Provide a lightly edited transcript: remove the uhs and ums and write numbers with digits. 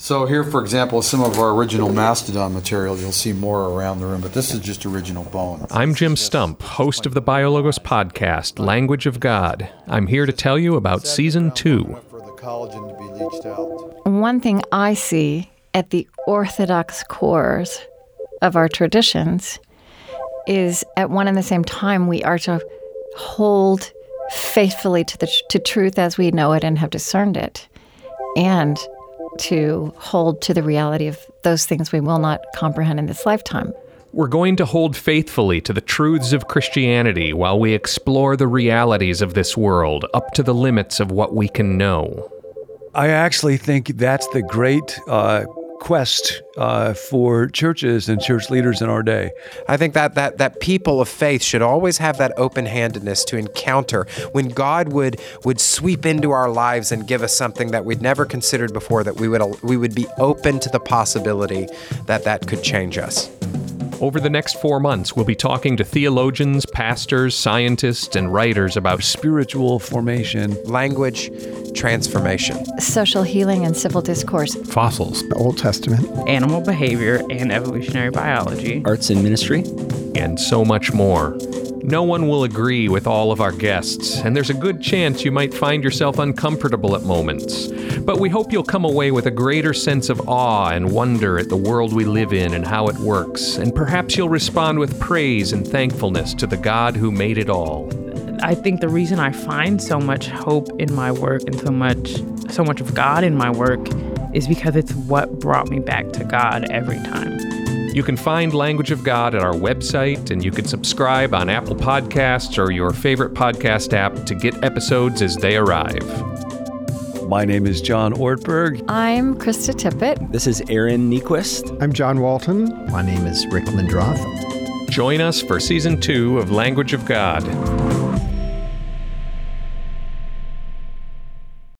So here, for example, is some of our original Mastodon material. You'll see more around the room, but this is just original bone. I'm Jim Stump, host of the BioLogos podcast, Language of God. I'm here to tell you about Season 2. One thing I see at the orthodox cores of our traditions is at one and the same time we are to hold faithfully to truth as we know it and have discerned it, and to hold to the reality of those things we will not comprehend in this lifetime. We're going to hold faithfully to the truths of Christianity while we explore the realities of this world up to the limits of what we can know. I actually think that's the great quest for churches and church leaders in our day. I think that people of faith should always have that open-handedness to encounter when God would sweep into our lives and give us something that we'd never considered before, that we would be open to the possibility that could change us. Over the next 4 months, we'll be talking to theologians, pastors, scientists, and writers about spiritual formation, language transformation, social healing and civil discourse, fossils, the Old Testament, animal behavior and evolutionary biology, arts and ministry, and so much more. No one will agree with all of our guests, and there's a good chance you might find yourself uncomfortable at moments. But we hope you'll come away with a greater sense of awe and wonder at the world we live in and how it works, and perhaps you'll respond with praise and thankfulness to the God who made it all. I think the reason I find so much hope in my work and so much of God in my work is because it's what brought me back to God every time. You can find Language of God at our website, and you can subscribe on Apple Podcasts or your favorite podcast app to get episodes as they arrive. My name is John Ortberg. I'm Krista Tippett. This is Aaron Nyquist. I'm John Walton. My name is Rick Lindroth. Join us for Season 2 of Language of God.